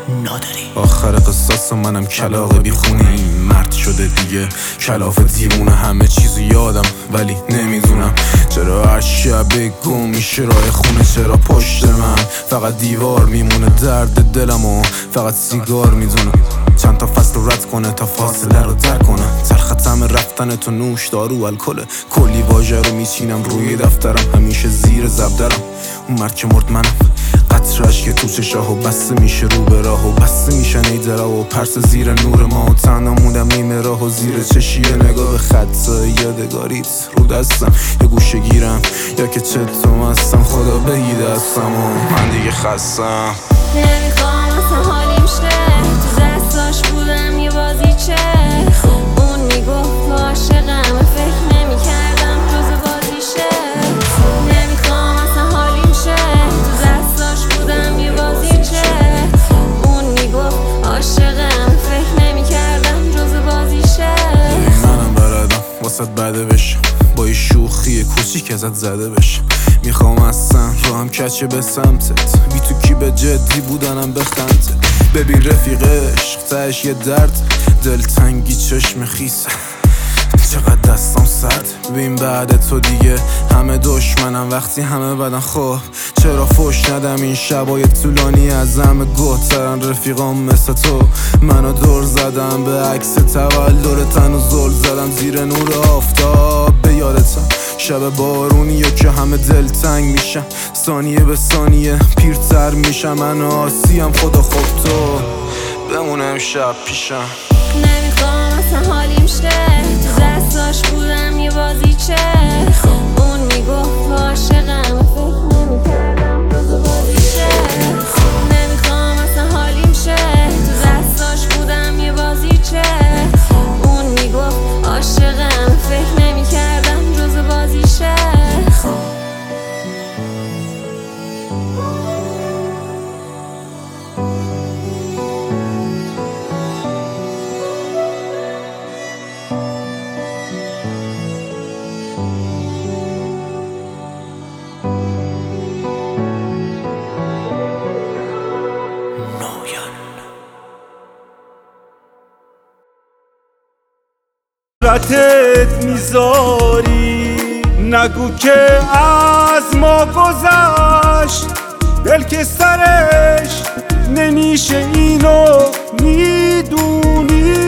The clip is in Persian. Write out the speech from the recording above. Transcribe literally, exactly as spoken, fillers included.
نادری. آخر قصاص منم کلاغ بی خونه، این مرد شده دیگه کلاف دیوونه. همه چیزو یادم ولی نمیدونم چرا هر شب گم میشه راه خونه. چرا پشت من فقط دیوار میمونه، درد دلم و فقط سیگار میدونه. چند تا فصل رو رد کنه تا فاصله رو در کنه. تلختم رفتن تو نوش دارو الکل، کلی واژه رو میچینم روی دفترم، همیشه زیر زبدرم. اون مرد که مرد منم، قطرش که تو چشاه و بسته میشه رو به راه و بسته میشن ای درا و پرس زیر نور ما و تنها موندم نیمه راه و زیر چشیه نگاه به خطای یادگاریت رو دستم. یه گوشه گیرم یا که چطور هستم، خدا بگی دستم و من دیگه خستم. نمیخوام اصلا حالیم شه، تو دستاش بودم یه بازیچه. اون میگفت تو عاشقم، فکر نمیکردم جز بازیشه. نمیخوام اصلا حالیم شه، تو دستاش بودم یه بازیچه. اون میگفت عاشقم، فکر نمیکردم جز بازیشه. منم بردم واسه بده بشم، با یه شوخی کوچیک ازت زده بشم. میخوام اصلا رو هم کچه به سمتت، بی تو کی به جدی بودنم بخندت. ببین رفیقش تهش یه درد، دلتنگی چشم خیسه، چقدر دستم سرد. ببین بعد تو دیگه همه دشمنم، وقتی همه بدن خوب چرا فوش ندم. این شبای طولانی از همه گوهترن رفیقام مثل تو. منو دور زدم به عکس تولدتن و زل زدم زیر نور آفتاب. به یادتم شب بارونیه که همه دلتنگ میشن، ثانیه به ثانیه پیرتر میشم. من آسیم خدا خوب تو بمونه امشب پیشم. نمیخوام اصلا حالیم شه، تو دستاش بودم یه بازیچه. اون میگفت تو عاشقم، فکر نمیکردم جز بازیشه. نمیخوام اصلا حالیم شه، تو دستاش بودم یه بازیچه. اون میگفت عاشقم، فکر نمیکردم جز بازیشه. رتت میذاری نگو که از ما گذشت، دل که سرش نمیشه اینو